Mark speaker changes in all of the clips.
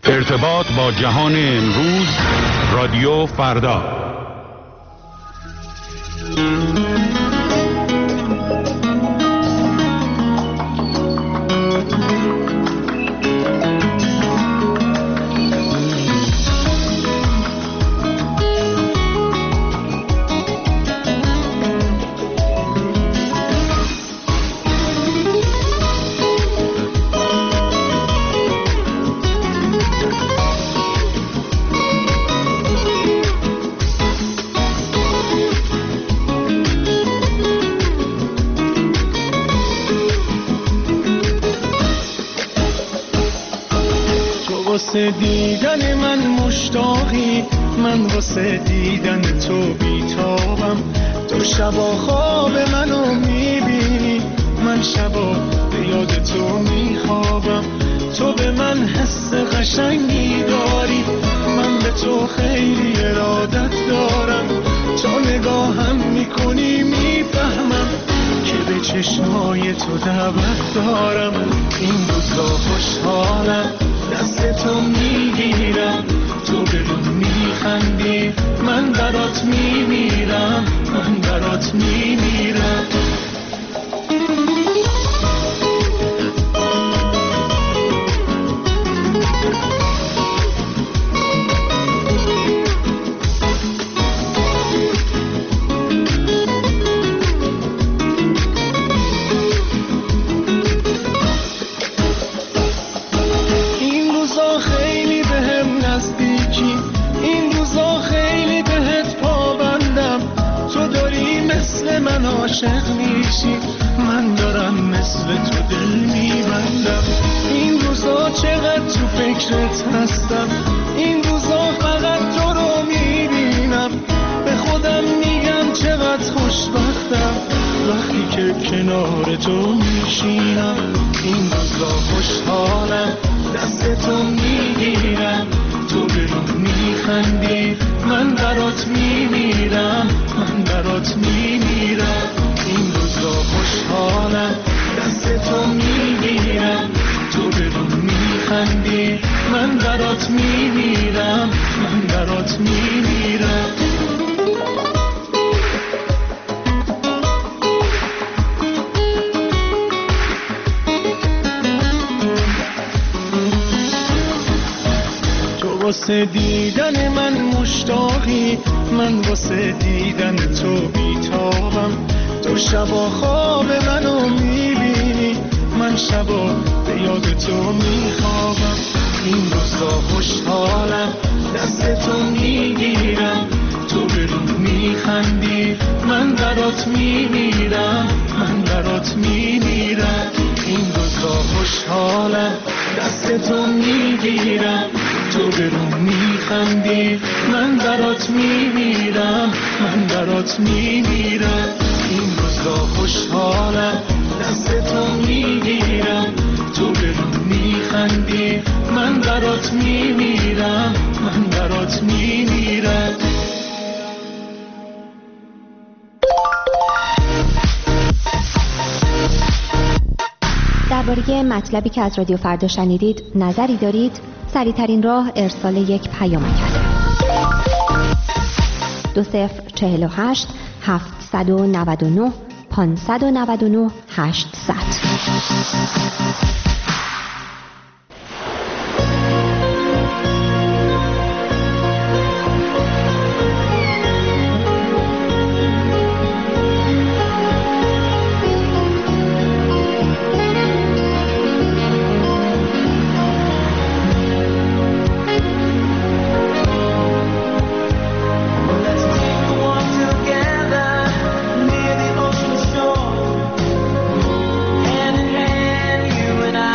Speaker 1: ارتباط با جهان امروز، رادیو فردا.
Speaker 2: واسه دیدن من مشتاقی، من واسه دیدن تو بیتابم. تو شبا خواب منو میبینی، من شبا به یاد تو میخوابم. تو به من حس قشنگی داری، من به تو خیلی ارادت دارم. تو نگاهم میکنی میفهمم که به چشمای تو دعوت دارم. این روزا خوشحالم، دست تو میگیرم، تو به من میخندی، من برات میمیرم، من برات میمیرم. عاشق میشی، من دارم مثل تو دل میبندم. این روزا چقدر تو فکرت هستم، این روزا فقط تو رو میبینم. به خودم میگم چقدر خوشبختم وقتی که کنار تو میشینم. این روزا خوشحالم، دست تو میگیرم، تو به من میخندی، من برات میمیرم، من برات میمیرم. این روزا خوشحالم، دست تو میگیرم، تو به من میخندی، من برات میمیرم، من برات میمیرم. واسه دیدن من مشتاقی، من واسه دیدن تو بیتابم. تو شبا خواب منو میبینی، من شبا به یاد تو میخوابم. این روزا خوشحالم، دست تو میگیرم، تو به من میخندی، من برات میمیرم، من برات میمیرم. این روزا خوشحالم، دست تو میگیرم، تو به من میخندی، من برات میمیرم، من برات میمیرم. این روزا خوشحالم، دست تو میگیرم، تو به من میخندی، من برات میمیرم، من برات میمیرم.
Speaker 3: درباره مطلبی که از رادیو فردا شنیدید نظری دارید؟ سریع‌ترین راه ارسال یک پیامک است. 2048 799 599 800.
Speaker 4: Near the ocean shore, hand in hand, you and I.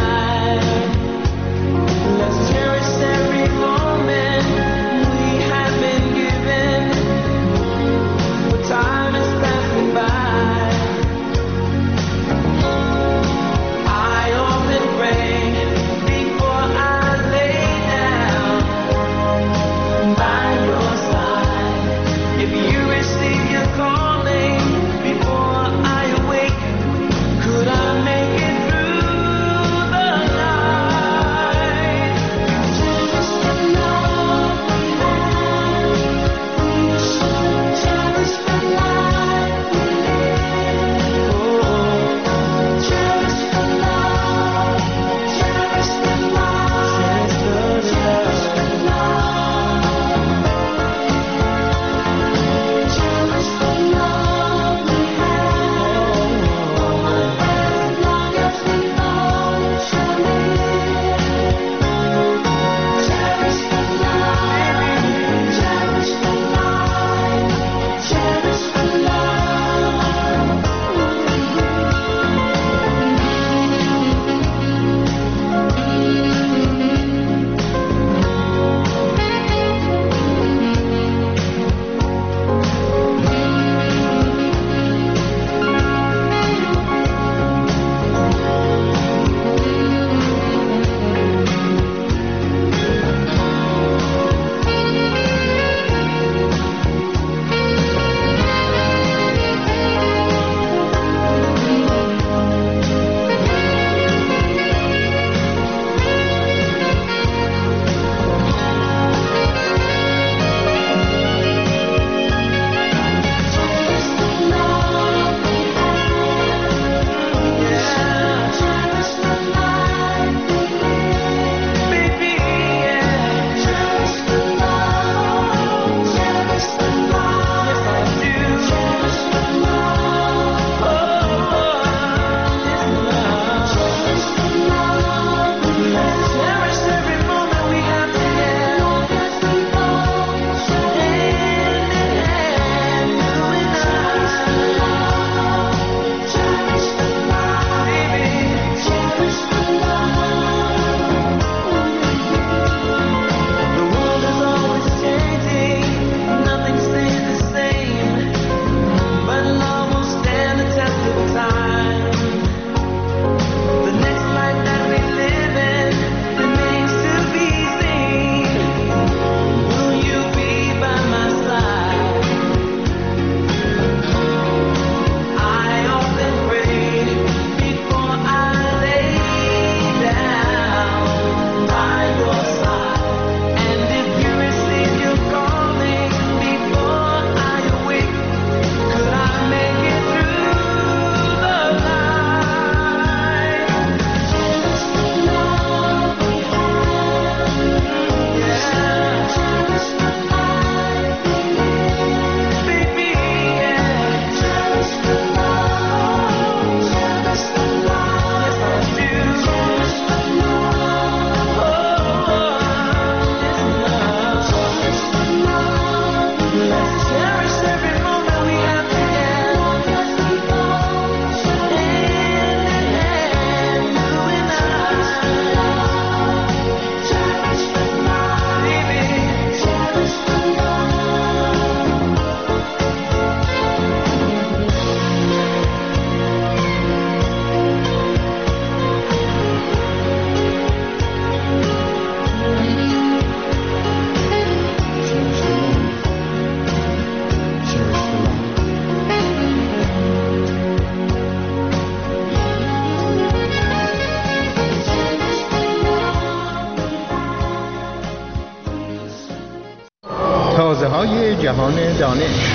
Speaker 4: های جهان دانش.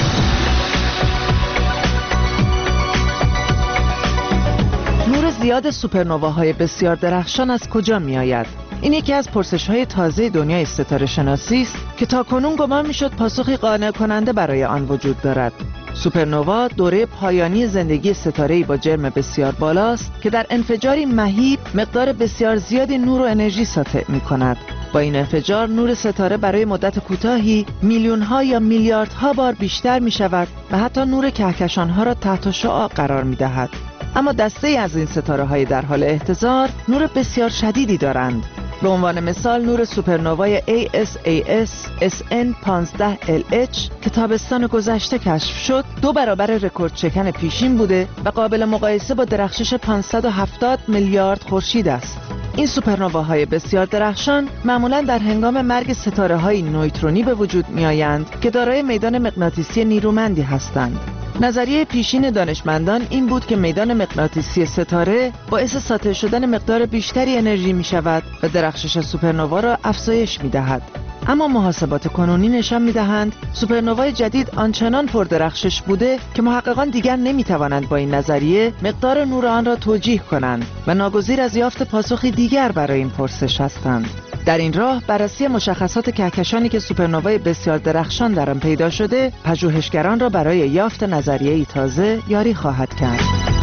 Speaker 5: نور زیاد سوپرنواهای بسیار درخشان از کجا می آید؟ این یکی از پرسش‌های تازه دنیای ستاره شناسی است که تاکنون گمان می‌شد پاسخی قانع کننده برای آن وجود دارد. سوپرنوا دوره پایانی زندگی ستاره‌ای با جرم بسیار بالاست که در انفجاری مهیب مقدار بسیار زیادی نور و انرژی ساطع می‌کند. با این انفجار نور ستاره برای مدت کوتاهی میلیون‌ها یا میلیاردها بار بیشتر می‌شود و حتی نور کهکشان‌ها را تحت شعاع قرار می‌دهد. اما دسته‌ای از این ستاره‌های در حال احتضار نور بسیار شدیدی دارند. به عنوان مثال نور سوپرنوای ASAS SN15LH که تابستان گذشته کشف شد 2 برابر رکورد شکن پیشین بوده و قابل مقایسه با درخشش 570 میلیارد خورشید است. این سوپرنواهای بسیار درخشان معمولاً در هنگام مرگ ستاره‌های نویترونی به وجود می‌آیند که دارای میدان مغناطیسی نیرومندی هستند. نظریه پیشین دانشمندان این بود که میدان مغناطیسی ستاره باعث ساطع شدن مقدار بیشتری انرژی می شود و درخشش سوپرنوا را افزایش می دهد. اما محاسبات کنونی نشان می دهند سوپرنوای جدید آنچنان پردرخشش بوده که محققان دیگر نمی توانند با این نظریه مقدار نور آن را توجیه کنند و ناگزیر از یافت پاسخی دیگر برای این پرسش هستند. در این راه بررسی مشخصات کهکشانی که سوپرنوای بسیار درخشان در آن پیدا شده پژوهشگران را برای یافت نظریه‌ای تازه یاری خواهد کرد.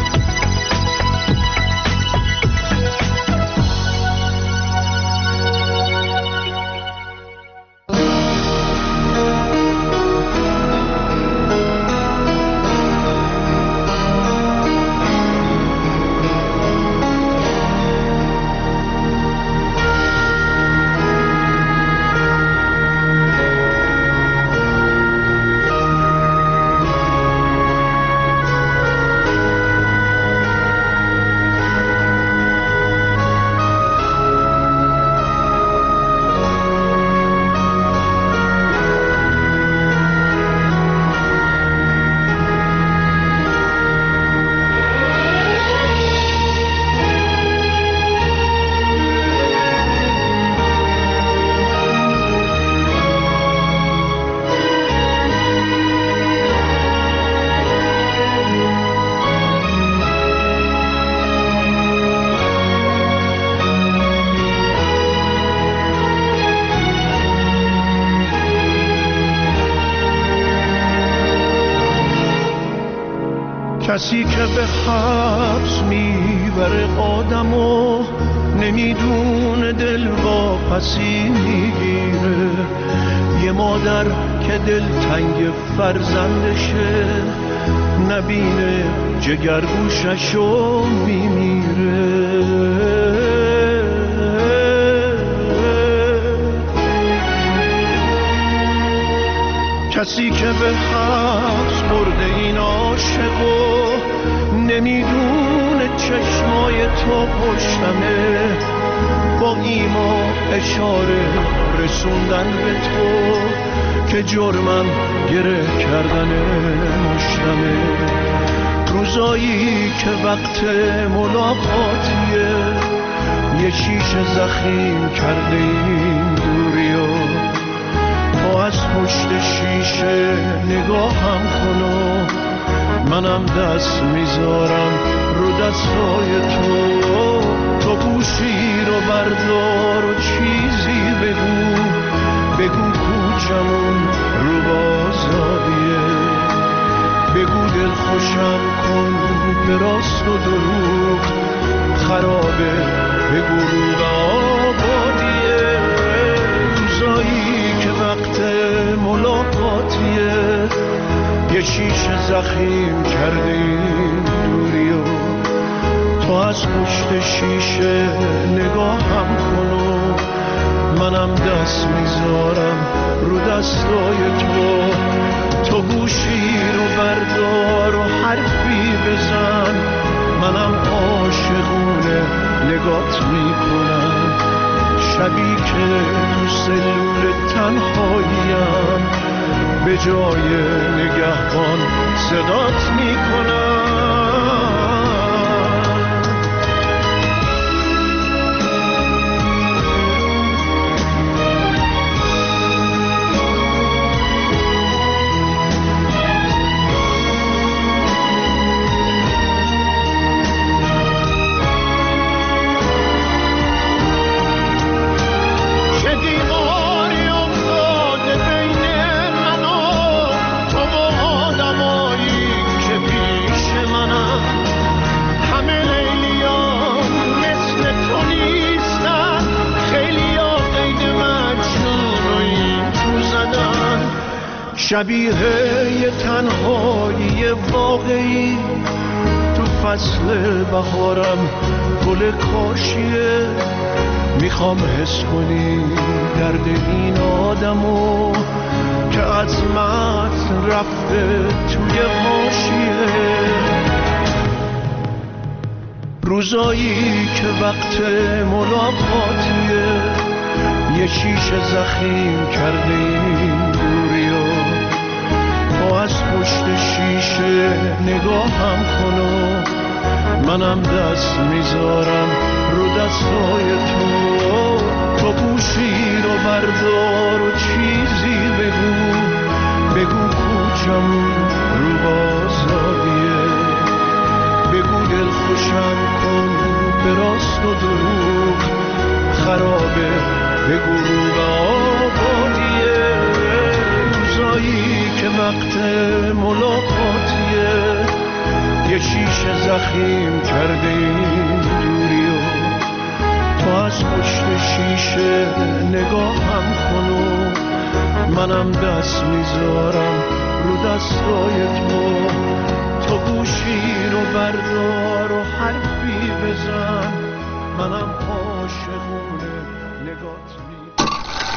Speaker 2: کسی که به حبس میبره آدمو نمیدونه دل واپسی میگیره. یه مادر که دلتنگ فرزندشه نبینه جگرگوششو میمیره. کسی که به حبس برده این عاشقو نمیدونه چشمای تو پشتمه با ایما اشاره رسوندن به تو که جرمم گره کردن مشتمه. روزایی که وقت ملاقاتیه یه شیشه زخیم کرده این دوریو تو از پشت شیشه نگاهم کنو منم دست میذارم رو دستای تو گوشی رو بردار و چیزی بگو کوچمون رو بازاریه. بگو دل خوشم کن به راست و دروغ خرابه بگو رو آبادیه. روزایی که وقت ملاقاتیه یه شیشه زخیم کرده این دوریو تو از پشت شیشه نگاهم کنو منم دست میذارم رو دستای تو گوشی رو بردار و حرفی بزن منم عاشقونه نگات میکنم. شبی که تو سلول تنهاییم به جای نگهبان صدات میکنم. شبیه یه تنهایی واقعی تو فصل بهارم گل کاشیه. میخوام حس کنی درد این آدمو که عظمت رفته توی حاشیه. روزایی که وقت ملاقاتیه یه شیشه زخیم کرده این دوریا. تو از پشت شیشه نگاهم کن و منم دست میذارم رو دستای تو. تو گوشی رو بردار و چیزی بگو کوچم رو بازادیه. بگو دل خوشم کن به راست و دروغ خرابه. بگو رو به آبادیه. روزایی که وقت ملاقاتیه یه شیشه زخیم کرده این دوریو. تو از پشت شیشه نگاهم کن و منم دست میذارم رو دستای تو. تو گوشی رو بردار و حرفی بزن منم عاشقونه نگات می.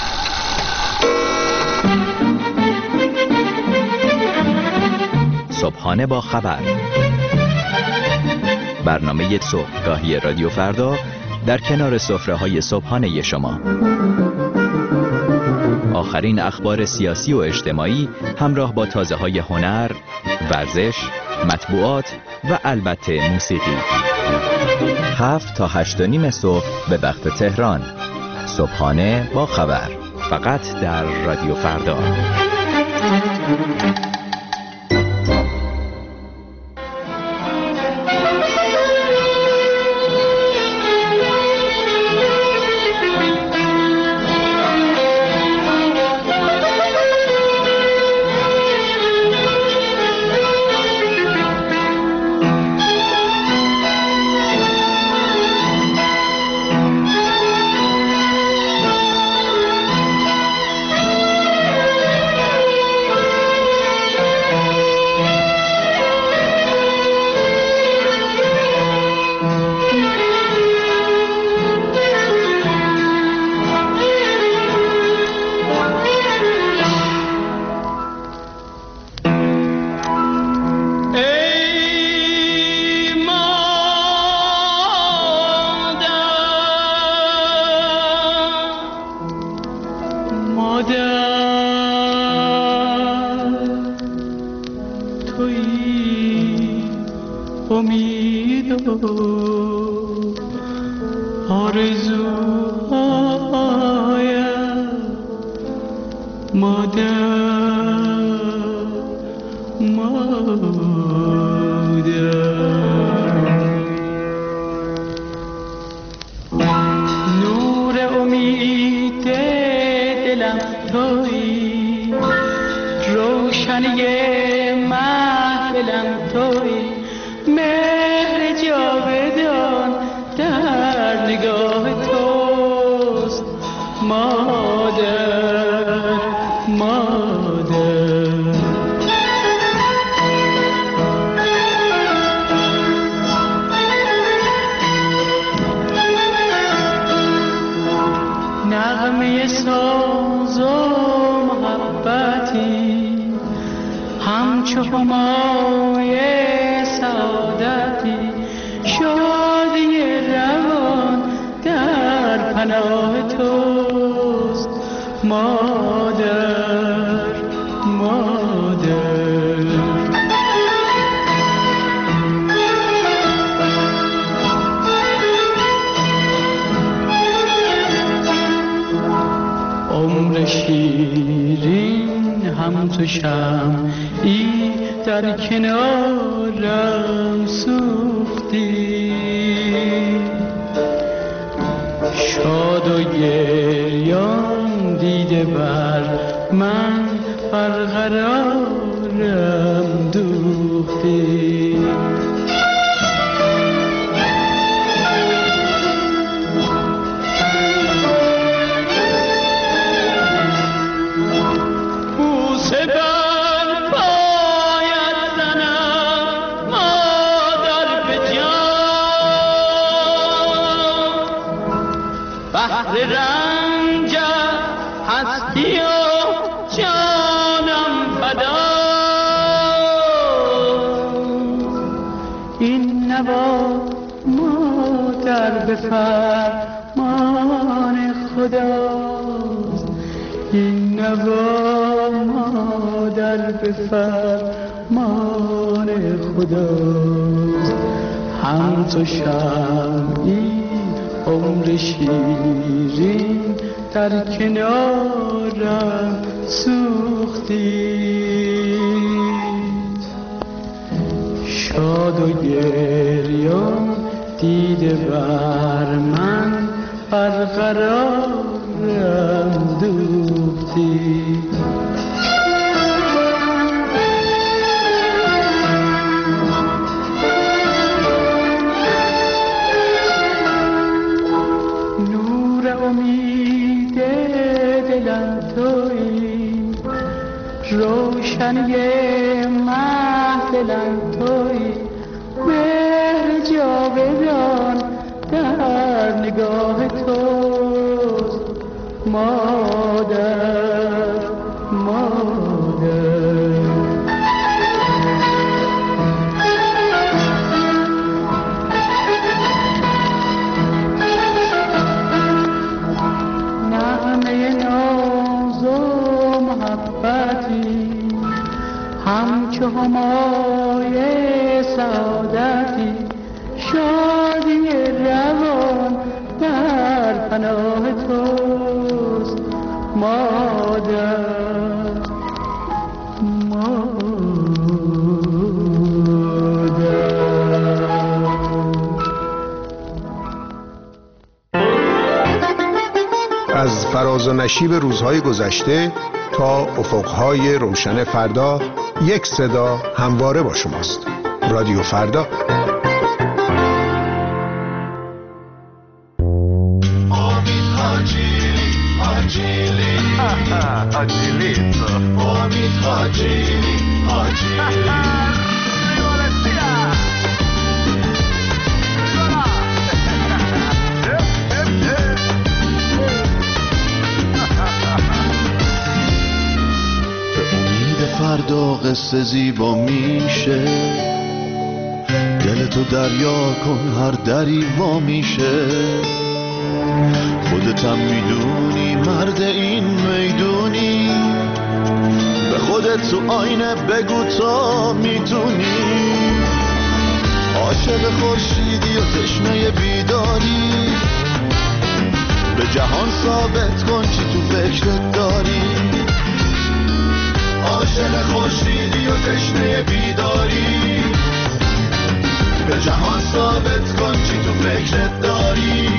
Speaker 6: صبحانه با خبر، برنامه صبحگاهی رادیو فردا در کنار سفره‌های صبحانه شما. آخرین اخبار سیاسی و اجتماعی همراه با تازه‌های هنر، ورزش، مطبوعات و البته موسیقی. 7 تا 8:30 صبح به وقت تهران. صبحانه با خبر، فقط در رادیو فردا.
Speaker 7: شمعی در کنارم سوختی، شاد و گریان دیده بر من برقرارم دوختی. بوسه هستی و جانم فدا. این نوا مادر به فرمان خداست، این نوا مادر به فرمان خداست. هم تو شمعی عمر شیرین در کنارم سوختی، شاد و گریان دیده بر من برقرارم دوختی. روشنی محفلم تویی، مهر جاودان در نگاه توست مادر، مادر. نغمه ناز و محبتی همچو همای سعادتی، شادی روان در پناه توست مادر، مادر.
Speaker 8: از فراز و نشیب روزهای گذشته تا افقهای روشن فردا، یک صدا همواره با شماست. رادیو فردا.
Speaker 2: فردا قصه زیبا میشه، دل تو دریا کن هر دری وا میشه. خودتم میدونی مرد این میدونی، به خودت تو آینه بگو تا میتونی. عاشق خورشیدی و تشنه بیداری، به جهان ثابت کن چی تو فکرت داری. عاشق خورشیدی و تشنه بیداری، به جهان ثابت کن چی تو فکرت داری.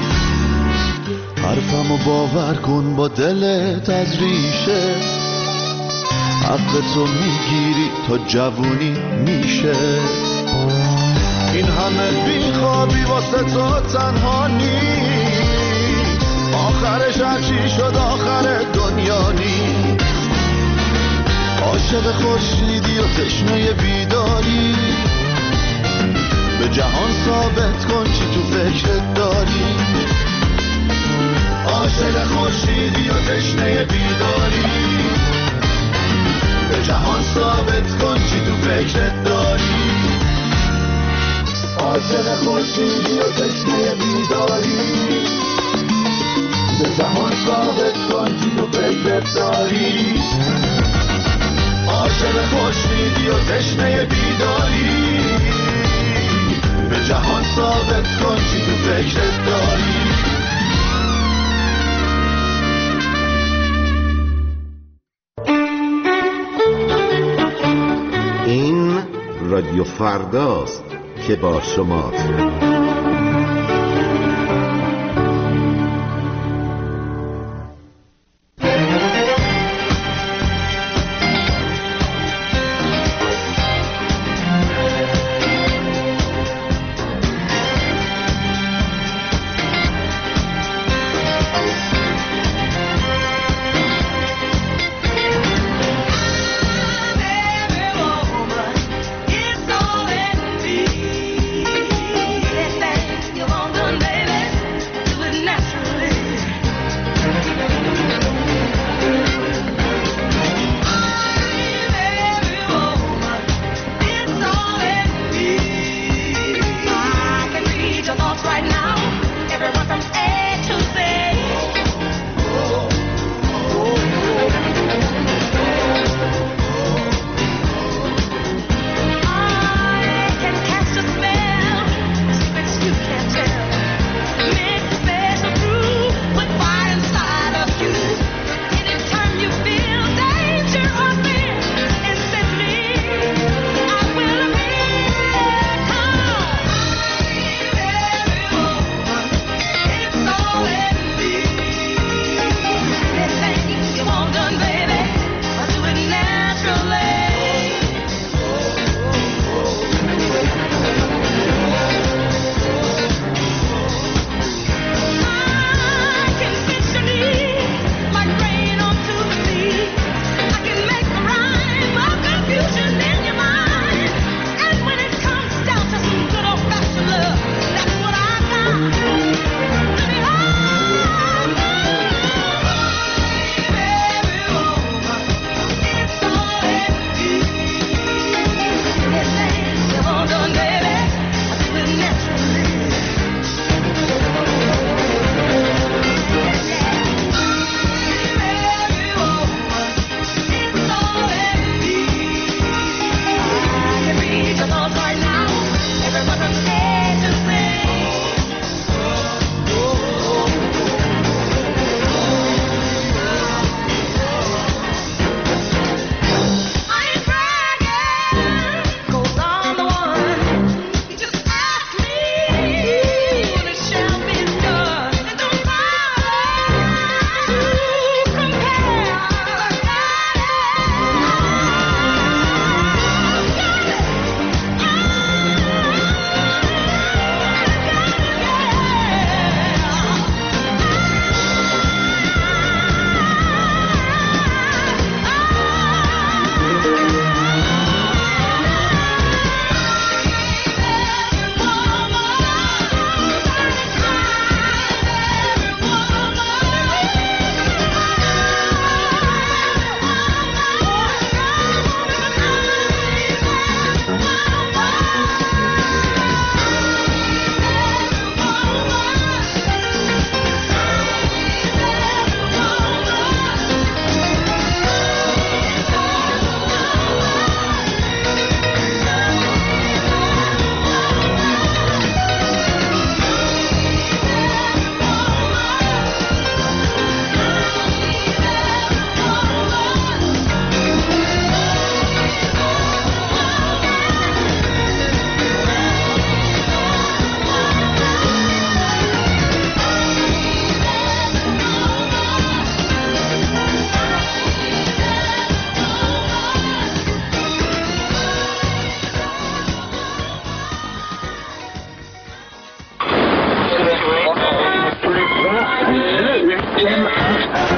Speaker 2: حرفمو باور کن با دلت از ریشه، حق تو میگیری تا جوونی میشه. این همه بیخوابی واسه تو تنها نیست، آخرش هرچی شد آخر دنیا نیست. عاشق خورشیدی و تشنه بیداری، به جهان ثابت کن چی تو فکرت داری. عاشق خورشیدی و تشنه بیداری، به جهان ثابت کن چی تو فکرت داری. عاشق خورشیدی و تشنه بیداری، به جهان ثابت کن چی تو فکرت داری. عاشق خورشیدی و تشنه بیداری، به جهان ثابت کن چی تو فکرت داری.
Speaker 9: این رادیو فرداست که با شماست.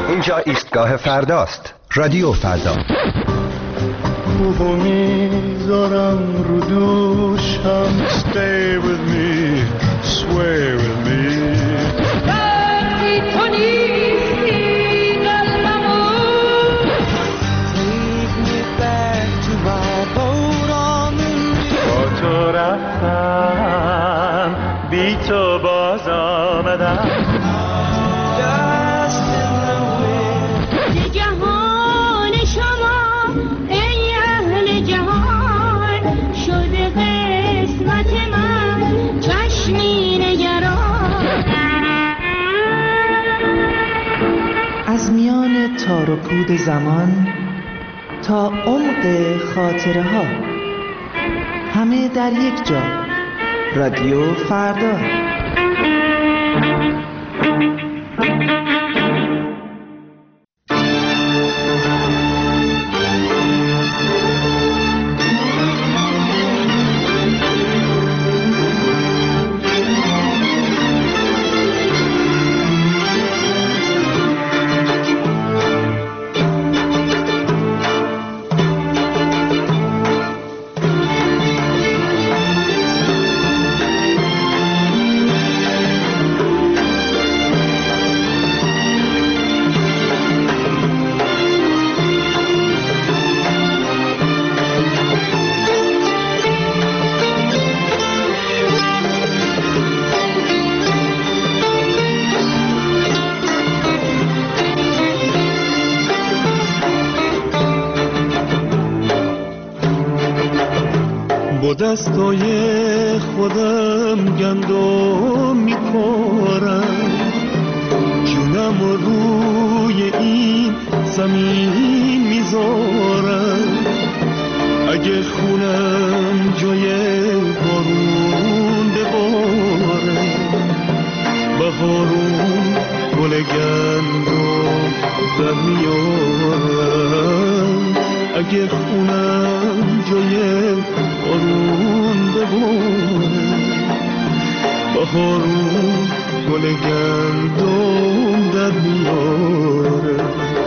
Speaker 10: اینجا ایستگاه فرداست. رادیو فردا.
Speaker 2: خوبو میذارم رو دوشم. Stay with me, sway with me.
Speaker 7: وقتی تو نیستی قلبمو Take me back to my boat on the river.
Speaker 2: با تو رفتم بی تو باز آمدم.
Speaker 5: از میان تار و پود زمان تا عمق خاطره ها، همه در یک جا. رادیو فردا.
Speaker 2: دستای خودم گندم میکارم، جونم روی این زمین میذارم. اگه خونم جای بارون بباره، بهارون گل گندم در میارم. اگه خونم جای بارون بباره، بهارون گل گندم در میاره.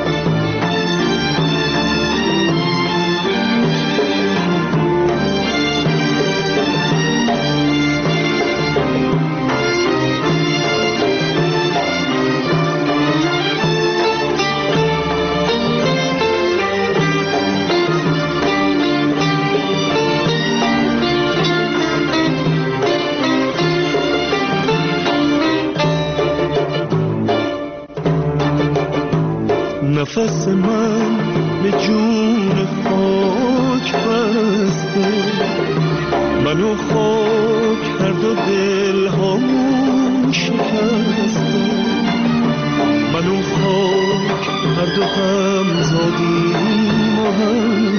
Speaker 2: نفس من به جون خاک بسته، منو خاک کرد و دلهامون شکسته. منو خاک کرد و هم زادیم و هم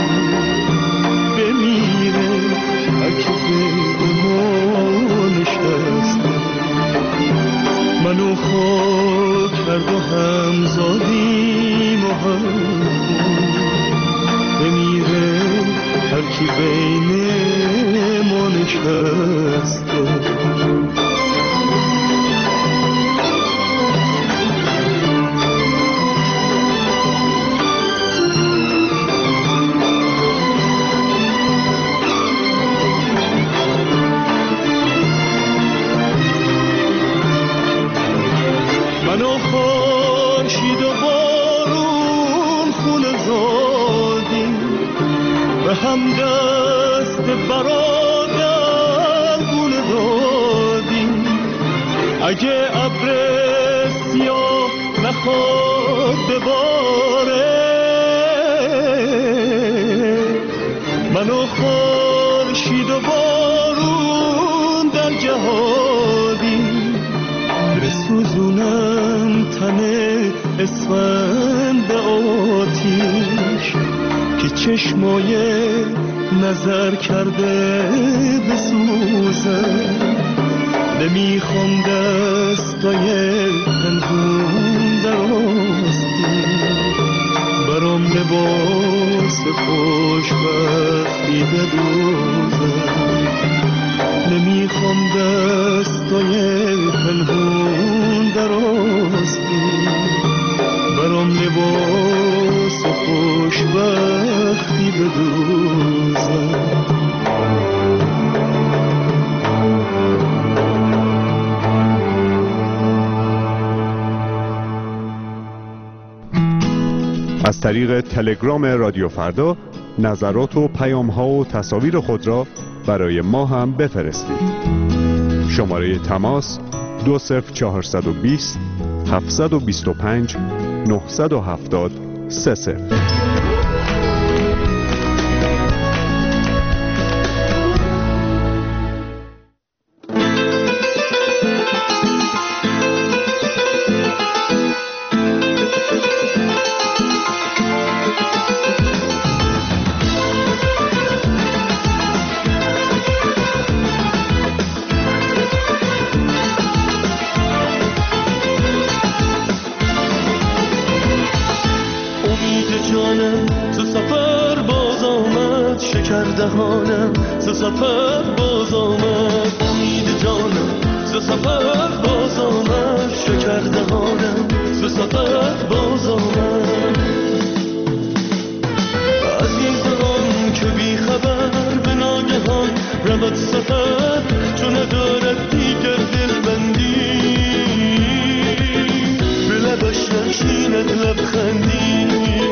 Speaker 2: بمیره اگه به ما نشسته. منو خاک کرد و هم زادیم و هم بمیره هر کی بین ما نشسته. منو خورشید و بارون خونه زادیم، به هم دست برادر گونه دادیم. اگه ابر سیاه نخواد بباره، منو خورشید و بارون در جهادیم. بسوزونم تنه اسفند آتیش که چشمای نظر کرده بسوزه. نمیخوام دستای پنهون در آستین، برام لباس خوشبختی بدوزه. نمیخوام دستای پنهون در آستین، لباس خوشبختی بدوزم.
Speaker 1: از طریق تلگرام رادیو فردا نظرات و پیام‌ها و تصاویر خود را برای ما هم بفرستید. شماره تماس 20420 725 970 30.
Speaker 2: دهانم ز سفر باز آمد، امید جانم ز سفر باز آمد، شکر دهانم ز سفر باز آمد. از این زمان که بی خبر به ناگهان رود سفر، چون ندارد دیگر دلبندی، به لبش نشیند لبخندی.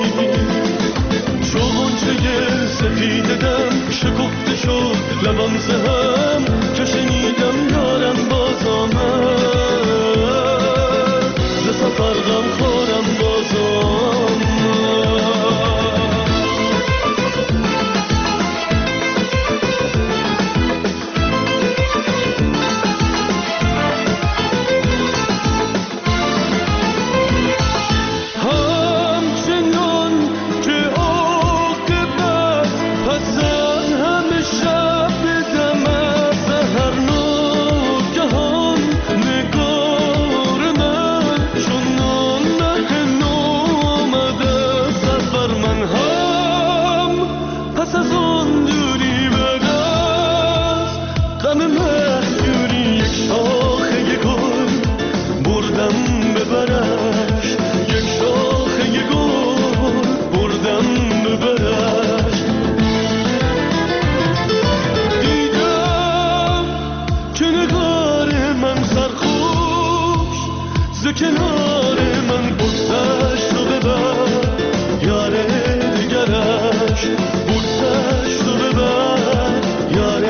Speaker 2: چو غنچه سفید دم شکفته شد لبم ز هم، که شنیدم یارم باز آمد، ز سفر غم خورم باز آمد. کنار من بوسش رو ببر، یار دیگرش بوسش رو ببر، یار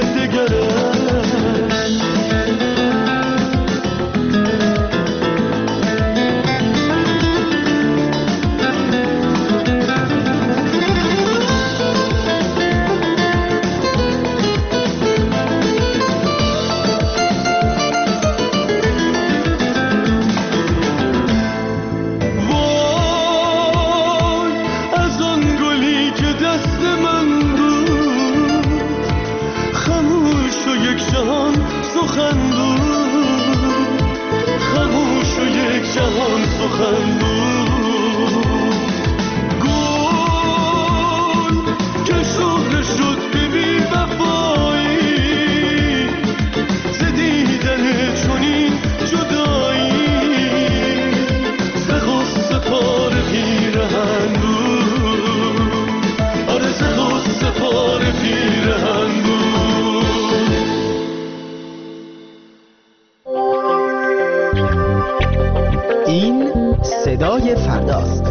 Speaker 4: این صدای فرداست.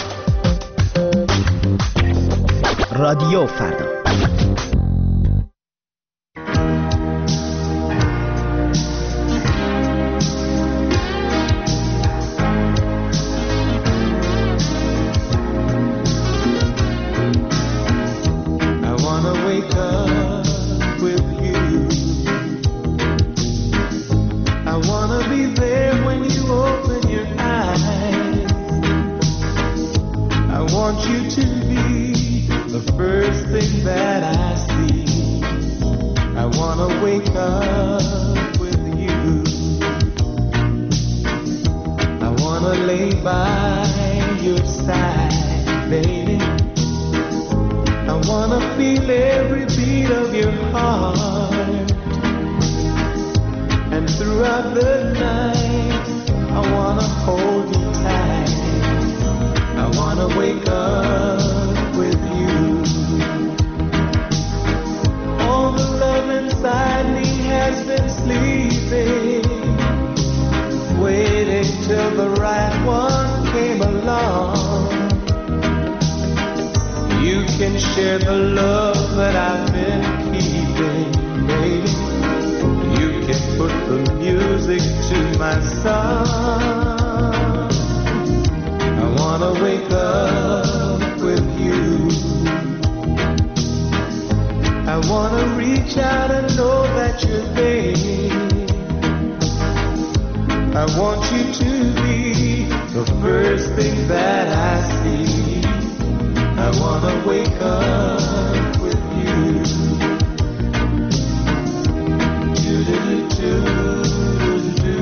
Speaker 4: رادیو فردا.
Speaker 2: throughout the night I wanna hold you tight. share the love that I've been keeping, baby. You can put the music to my song. I wanna wake up with you. I wanna reach out and know that you're there. I want you to be the first thing that I see. I wanna wake up with you. Do-do-do-do-do-do.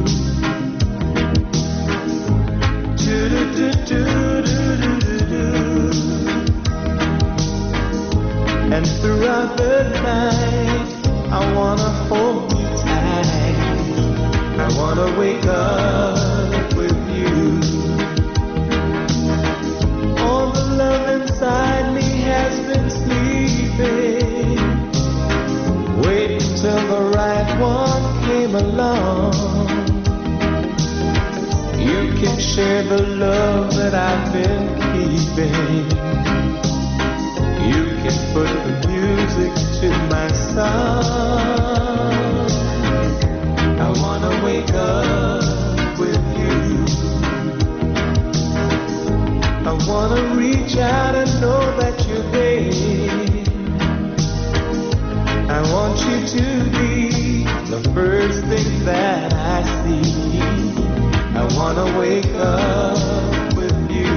Speaker 2: Do-do-do-do-do-do-do. And throughout the night, I wanna hold you tight. I wanna wake up with you. All the love inside me has been sleeping, waiting till the right one came along. You can share the love that I've been keeping. You can put the music to my song. I wanna wake up with you. I wanna reach out and know that you're there. I want you to be the first thing that I see. I wanna wake up with you.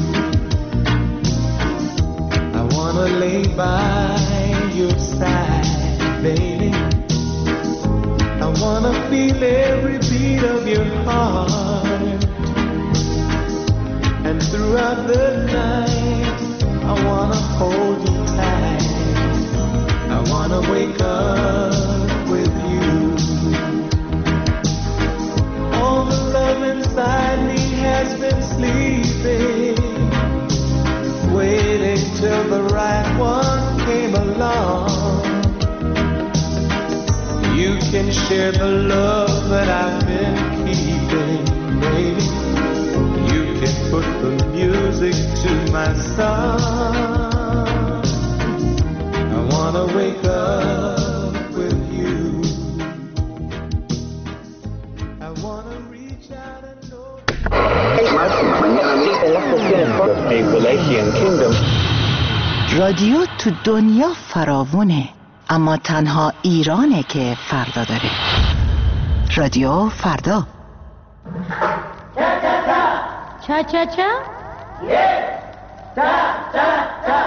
Speaker 2: I wanna lay by your side, baby. I wanna feel every beat of your heart. And throughout the night, I wanna hold you tight. I wanna wake up with you. All the love inside me has been sleeping, waiting till the right one came along. You can share the love that I've been keeping, baby. You can put the music to my song. I wanna wake up with you. I wanna reach out and know.
Speaker 5: رادیو تو دنیا فراوونه، اما تنها ایرانه که فردا داره. رادیو فردا.
Speaker 11: چا چا چا چا چا چا.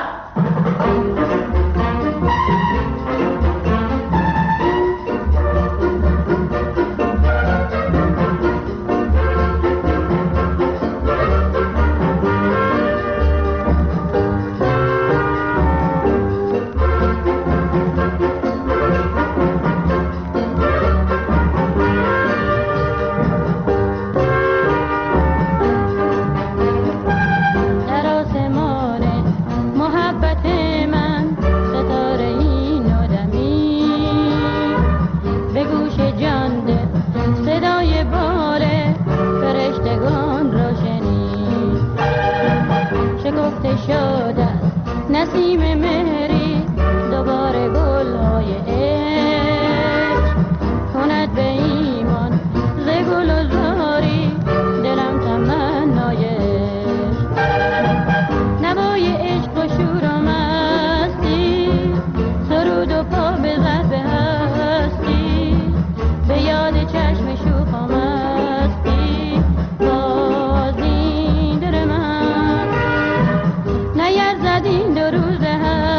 Speaker 12: زدین دو روز هم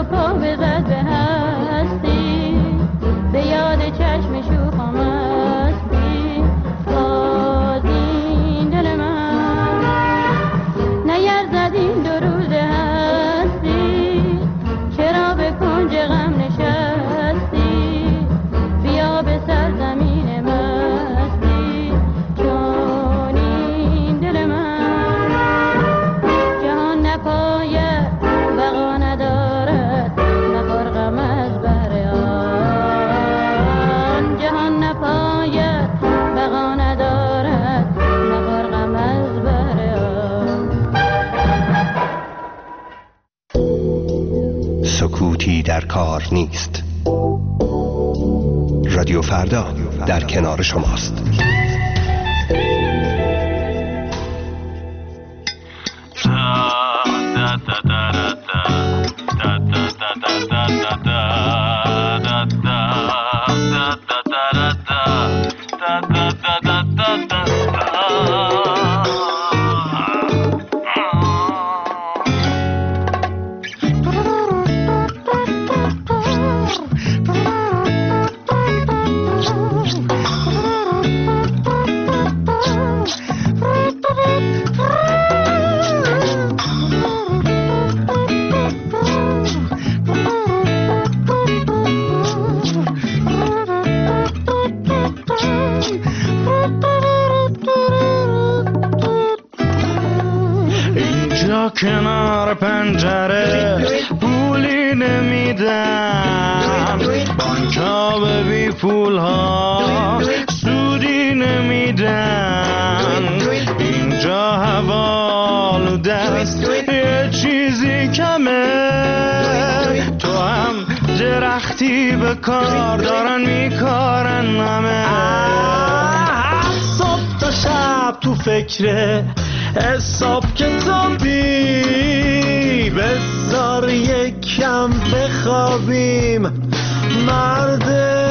Speaker 11: و پا بزد به هستی، به یاد چشم شوخم هستی. باز این دل من نیر زد این 2 روز هستی، چرا به کنج غم نشستی؟ بیا به سرزمین مستی، چون این دل من جهان نپاید بقا ندارد، مخور غم از بهر آن. جهان نپاید بقا ندارد، مخور غم از بهر آن.
Speaker 10: سکوتی در کار نیست. رادیو فردا در کنار شماست.
Speaker 2: کنار پنجره پولی نمیدن، بانک‌ها به بی پول‌ها سودی نمیدن. اینجا هوا آلوده است، یه چیزی کمه. تو هم درختی به کار دارن میکارن همه. صبح تا شب تو فکره حساب کتابی، بذار یکم بخوابیم مرد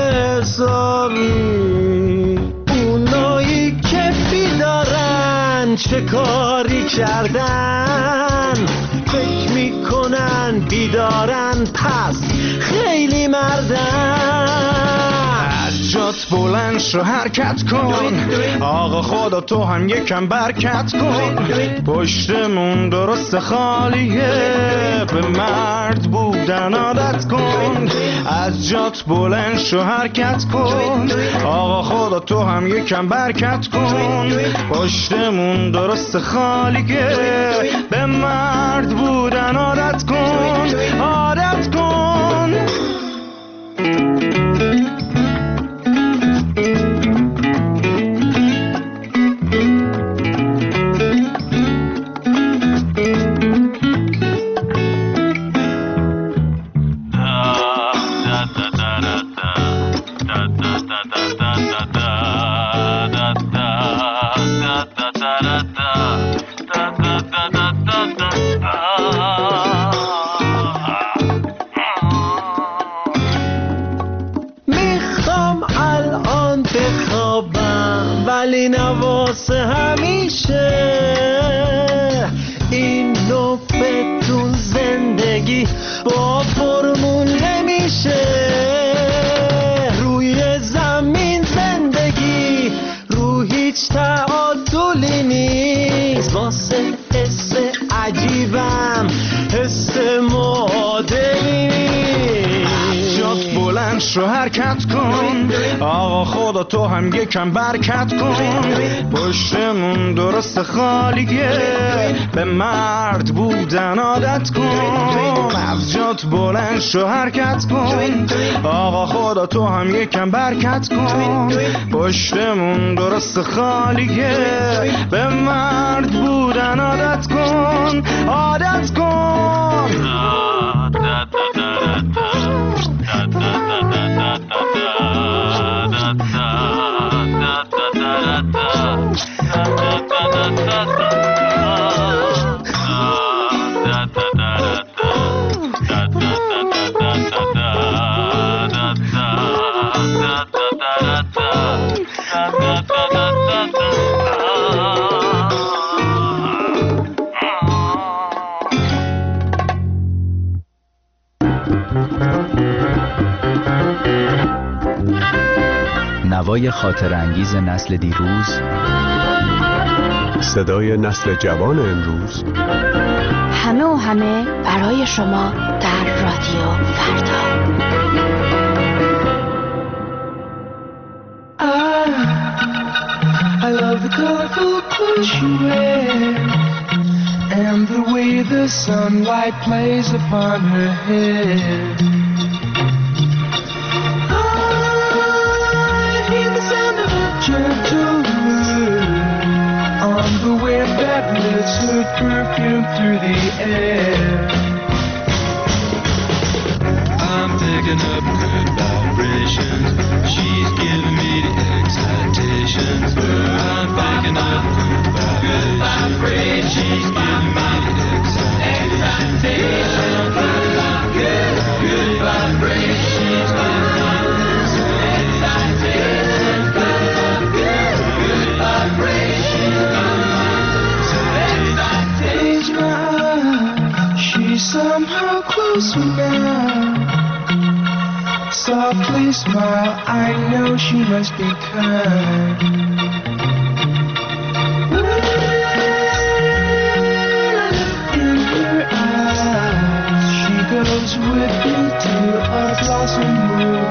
Speaker 2: حسابی. اونایی که بیدارن چه کاری کردن، فکر میکنن بیدارن پس خیلی مردن. جات بلند شو حرکت کن، آقا خدا تو هم یکم برکت کن. پشتمون درست خالیه، به مرد بودن عادت کن. از جات بلند شو حرکت کن، آقا خدا تو هم یکم برکت کن. پشتمون درست خالیه، به مرد بودن عادت کن، عادت کن. میخوام الان بخوابم ولی نواسه همیشه. این نوبتون زندگی با فرمول نمیشه. روی زمین زندگی رو هیچ تعادلی نیست. واسه حس عجیبم حس معادلی نیست. جات بلند شو حرکت کن، آقا خدا تو هم یکم برکت کن. پشتمون درست خالیه، به مرد بودن عادت کن. از جات بلند شو حرکت کن، آقا خدا تو هم یکم برکت کن. پشتمون درست خالیه، به مرد بودن عادت کن، عادت کن.
Speaker 6: نوای خاطر انگیز نسل دیروز،
Speaker 8: صدای نسل جوان امروز،
Speaker 3: همه و همه برای شما در رادیو فردا.
Speaker 2: I love the colorful clothes you wear and the way the sunlight plays upon her hair. I hear the sound of a gentle word on the wind that lifts her perfume through the air. I'm picking up good vibrations. She's giving me the excitations. I'm picking up good vibrations. She's giving me the excitations. Good vibrations. She's giving me the excitations. Good vibrations. She's somehow closer now. Softly smile, I know she must be kind. In her eyes, she goes with me to a blossom room.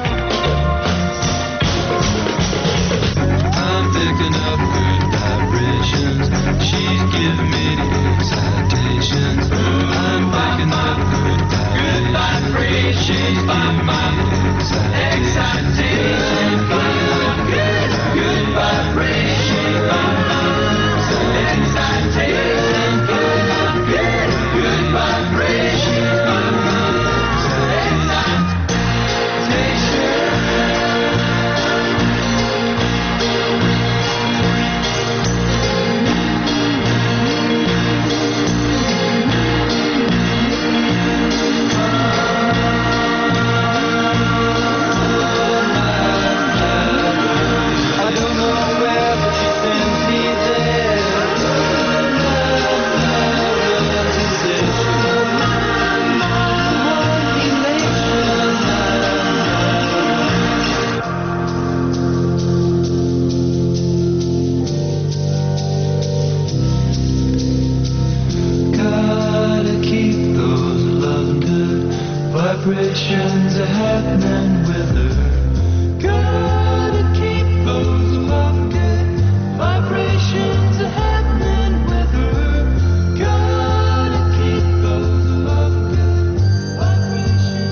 Speaker 2: I'm picking up good vibrations. She's giving me the excitations. I'm picking up good vibrations. She's giving me excitation, good vibration, excitation, good vibration, vibrations are happening with her. Gotta keep those love good vibrations are happening with her. Gotta keep those love good vibrations.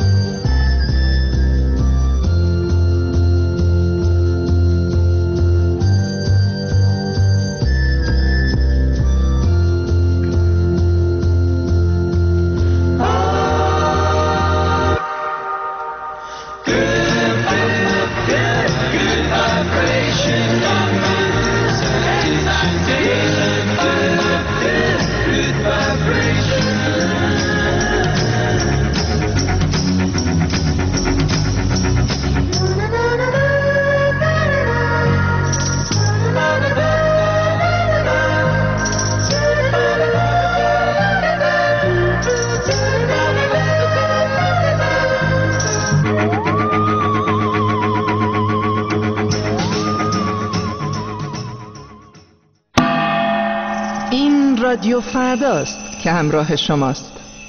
Speaker 5: رادیو فرداست که همراه شماست.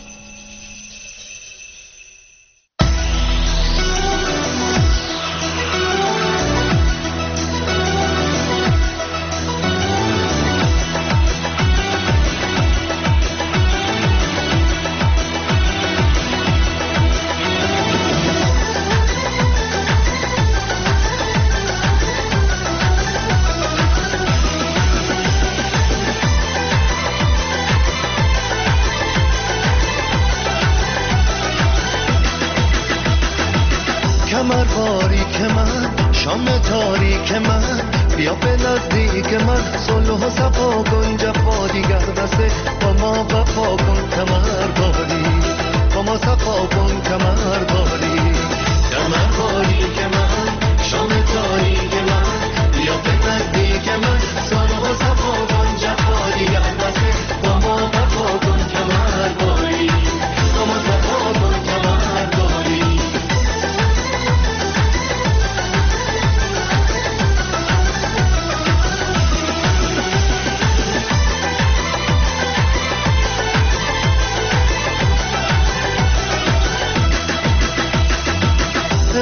Speaker 2: کمر باریک من، شام تاریک من، بیا به نزدیک من، صلح و صفا کن، جفا دیگر بسه، با ما وفا کن، کمر باری، با ما صفا کن، کمر باری. کمر باریک من، شام تاریک من، بیا به نزدیک من، صلح و صفا کن، جفا دیگر بسه، با ما وفا کن، کمر باری، با ما صفا کن، کمر باری.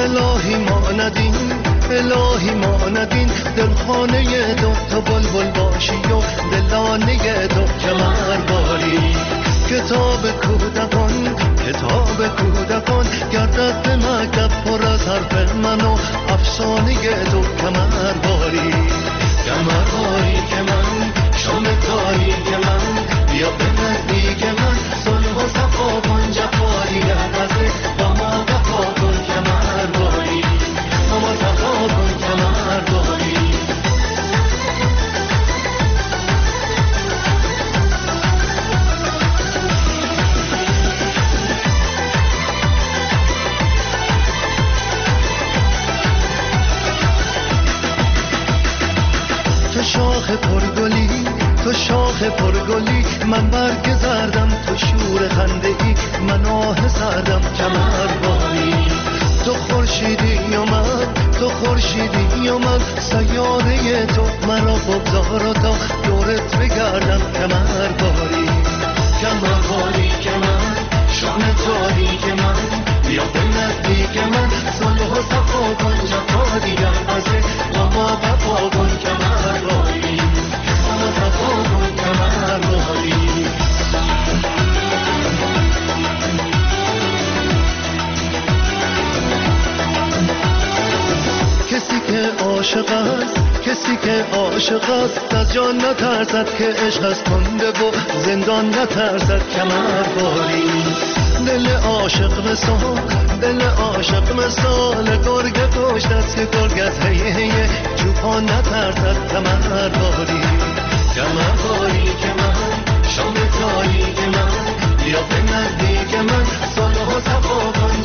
Speaker 2: الهی ما ندین الهی ما ندین دلخانه تو بلبل باشی و دلانه تو کمر باری کتاب کودکان گردد به مکتب پر از حرف من و افسانه تو کمر باری که من شام تاریک من بیا به نزدیک من صلح و صفا کن جفایی گردسته با ما وفا کن کمر باری با ما صفا کن کمر باری تو شاخ پرگلی من برگ زردم تو شور خنده ای من آه سردم کمر باری تو خورشیدی و من سیاره تو مرا بگذار و تا دورت بگردم کمر باری که من شام تاریک من بیا به نزدیک من صلح و صفا کن جفا دیگر بسه با ما وفا کن کمر باری با ما صفا کن کمر باری کسی که عاشق است از جان نترسد که عشق است تنده و زندان نترسد کمر باری دل عاشق مثال گرگ پشت است که گرگ از هیه چوپان نترسد کمر باری که من شام تاریک من بیا به نزدیک من صلح و صفا کن